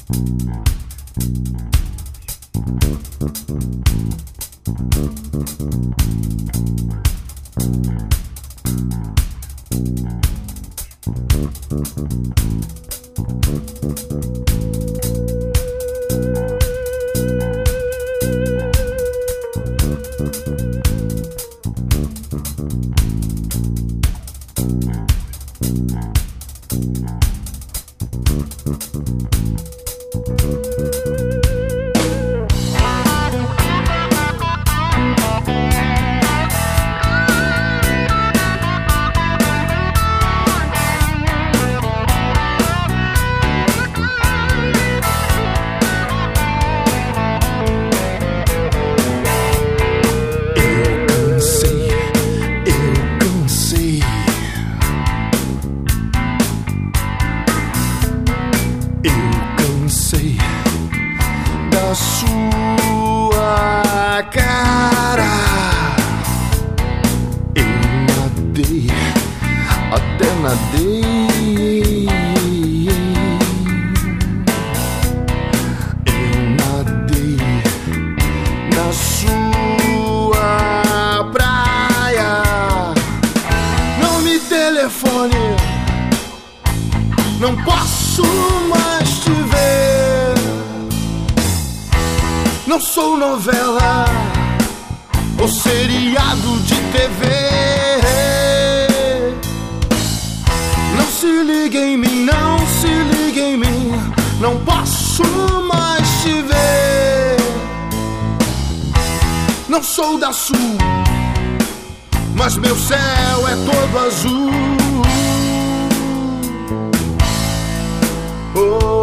Da sua cara eu nadei, até nadei. Eu nadei na sua praia. Não me telefone, não posso mais te ver. Não sou novela ou seriado de TV. Não se ligue em mim, não se ligue em mim. Não posso mais te ver. Não sou da Sul, mas meu céu é todo azul. Oh,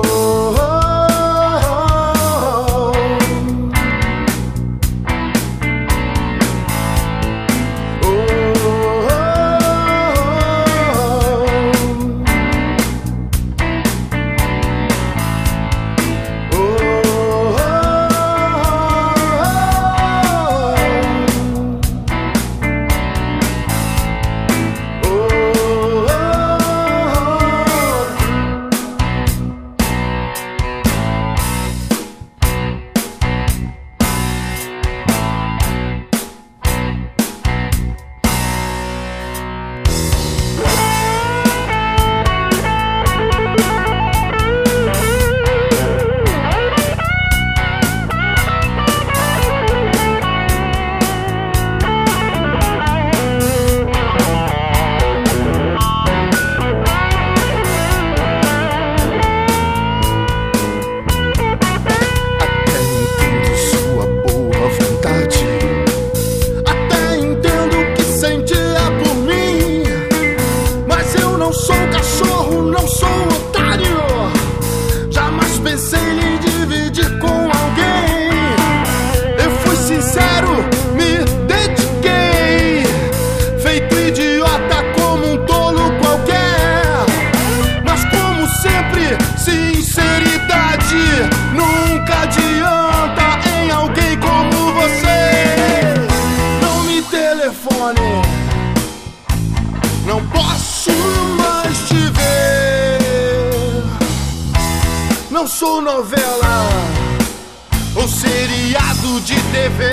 não sou otário, jamais pensei em lhe dividir com alguém. Eu fui sincero, me dediquei, feito idiota como um tolo qualquer. Mas como sempre, sinceridade nunca adianta em alguém como você. Não me telefone, não posso mais te ver. Não sou novela ou seriado de TV.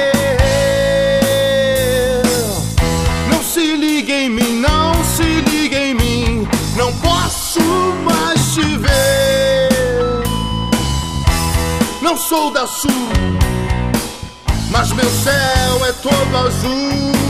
Não se ligue em mim, não se ligue em mim. Não posso mais te ver. Não sou da Sul, mas meu céu é todo azul.